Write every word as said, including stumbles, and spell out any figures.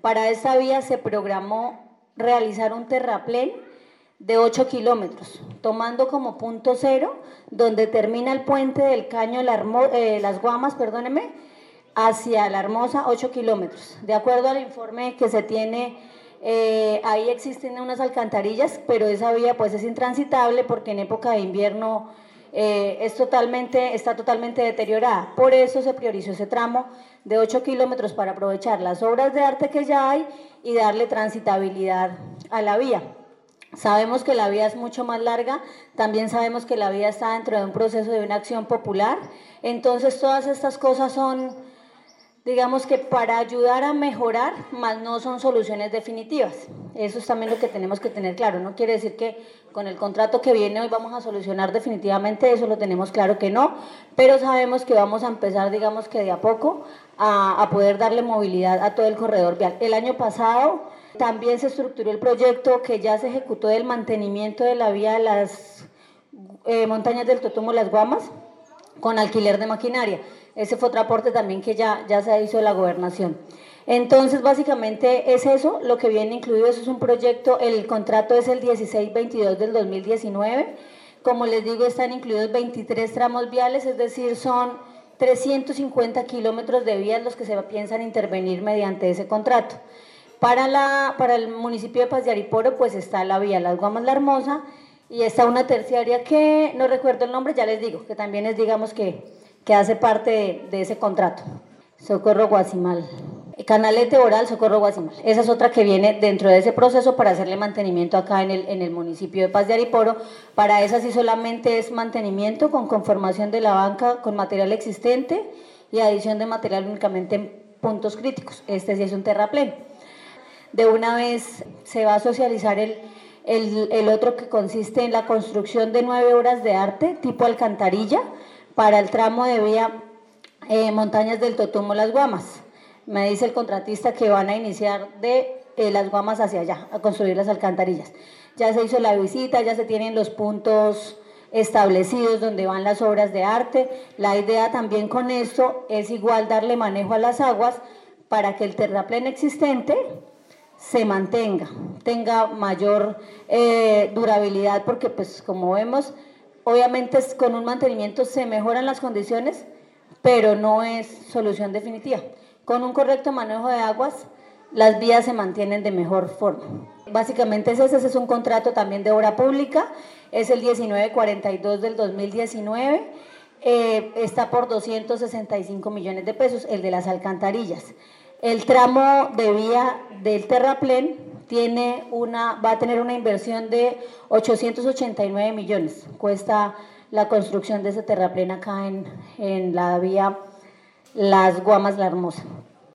Para esta vía se programó realizar un terraplén de ocho kilómetros, tomando como punto cero, donde termina el puente del Caño La Hermo, eh, Las Guamas, perdóneme, hacia La Hermosa, ocho kilómetros. De acuerdo al informe que se tiene, eh, ahí existen unas alcantarillas, pero esa vía pues es intransitable porque en época de invierno eh, es totalmente, está totalmente deteriorada. Por eso se priorizó ese tramo de ocho kilómetros para aprovechar las obras de arte que ya hay y darle transitabilidad a la vía. Sabemos que la vía es mucho más larga, también sabemos que la vía está dentro de un proceso de una acción popular, entonces todas estas cosas son, digamos que para ayudar a mejorar, más no son soluciones definitivas. Eso es también lo que tenemos que tener claro. No quiere decir que con el contrato que viene hoy vamos a solucionar definitivamente eso, lo tenemos claro que no, pero sabemos que vamos a empezar, digamos que de a poco, a, a poder darle movilidad a todo el corredor vial. El año pasado también se estructuró el proyecto que ya se ejecutó del mantenimiento de la vía de las eh, montañas del Totumo, Las Guamas, con alquiler de maquinaria. Ese fue otro aporte también que ya, ya se hizo de la gobernación. Entonces, básicamente es eso lo que viene incluido. Eso es un proyecto, el contrato es el dieciséis veintidós del dos mil diecinueve. Como les digo, están incluidos veintitrés tramos viales, es decir, son trescientos cincuenta kilómetros de vías los que se piensan intervenir mediante ese contrato. Para, la, para el municipio de Paz de Ariporo, pues está la vía Las Guamas La Hermosa y está una terciaria que no recuerdo el nombre, ya les digo, que también es, digamos, que, que hace parte de, de ese contrato. Socorro Guasimal. Canalete Oral, Socorro Guasimal. Esa es otra que viene dentro de ese proceso para hacerle mantenimiento acá en el, en el municipio de Paz de Ariporo. Para esa sí solamente es mantenimiento con conformación de la banca con material existente y adición de material únicamente en puntos críticos. Este sí es un terraplén. De una vez se va a socializar el, el, el otro que consiste en la construcción de nueve obras de arte tipo alcantarilla para el tramo de vía eh, Montañas del Totumo Las Guamas. Me dice el contratista que van a iniciar de eh, Las Guamas hacia allá, a construir las alcantarillas. Ya se hizo la visita, ya se tienen los puntos establecidos donde van las obras de arte. La idea también con esto es igual darle manejo a las aguas para que el terraplén existente se mantenga, tenga mayor eh, durabilidad, porque pues como vemos, obviamente con un mantenimiento se mejoran las condiciones, pero no es solución definitiva. Con un correcto manejo de aguas, las vías se mantienen de mejor forma. Básicamente ese, ese es un contrato también de obra pública, es el diecinueve cuarenta y dos del dos mil diecinueve, eh, está por doscientos sesenta y cinco millones de pesos, el de las alcantarillas. El tramo de vía del terraplén tiene una, va a tener una inversión de ochocientos ochenta y nueve millones, cuesta la construcción de ese terraplén acá en, en la vía Las Guamas La Hermosa.